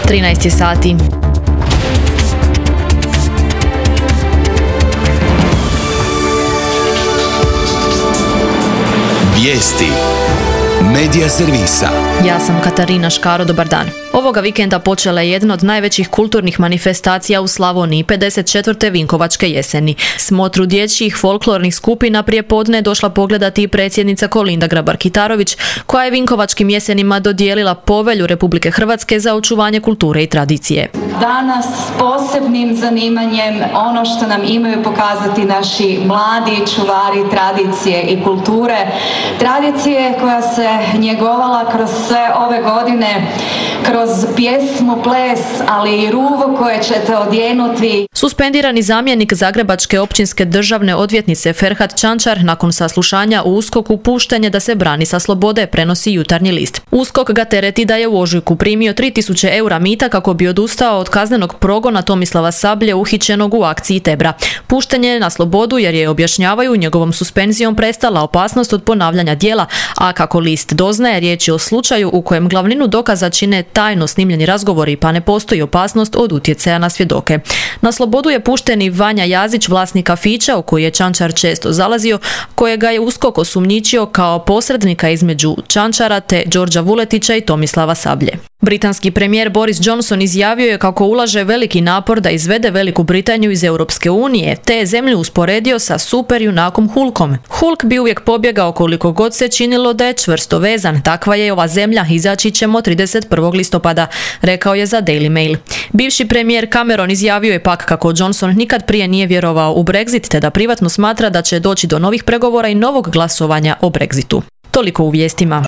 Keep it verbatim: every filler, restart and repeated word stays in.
trinaest je sati. Vijesti Medija servisa. Ja sam Katarina Škaro, dobar dan. Ovoga vikenda počela je jedna od najvećih kulturnih manifestacija u Slavoniji, pedeset četvrte Vinkovačke jeseni. Smotru dječjih folklornih skupina prije podne je došla pogledati i predsjednica Kolinda Grabar-Kitarović, koja je Vinkovačkim jesenima dodijelila povelju Republike Hrvatske za očuvanje kulture i tradicije. Danas s posebnim zanimanjem ono što nam imaju pokazati naši mladi čuvari tradicije i kulture. Tradicije koja se njegovala kroz sve ove godine, kroz pjesmu, ples, ali i ruvo koje ćete odjenuti. Suspendirani zamjenik Zagrebačke općinske državne odvjetnice Ferhat Čančar nakon saslušanja u USKOK-u pušten je da se brani sa slobode, prenosi Jutarnji list. USKOK ga tereti da je u ožujku primio tri tisuće eura mita kako bi odustao od kaznenog progona Tomislava Sablje uhićenog u akciji Tebra. Pušten je na slobodu jer je, objašnjavaju, njegovom suspenzijom prestala opasnost od ponavljanja djela, a kako list doznaje, riječ je o slučaju u kojem glavninu dokaza čine tajno snimljeni razgovori, pa ne postoji opasnost od utjecaja na svjedoke. Na slobodu je pušten i Vanja Jazić, vlasnik kafića u koji je Čančar često zalazio, kojega je USKOK osumnjičio kao posrednika između Čančara te Đorđa Vuletića i Tomislava Sablje. Britanski premijer Boris Johnson izjavio je kako ulaže veliki napor da izvede Veliku Britaniju iz Europske unije, te je zemlju usporedio sa super junakom Hulkom. Hulk bi uvijek pobjegao koliko god se činilo da je čvrsto vezan. Takva je ova zemlja, izaći ćemo trideset prvog listopada, rekao je za Daily Mail. Bivši premijer Cameron izjavio je pak kako Johnson nikad prije nije vjerovao u Brexit, te da privatno smatra da će doći do novih pregovora i novog glasovanja o Brexitu. Toliko u vijestima.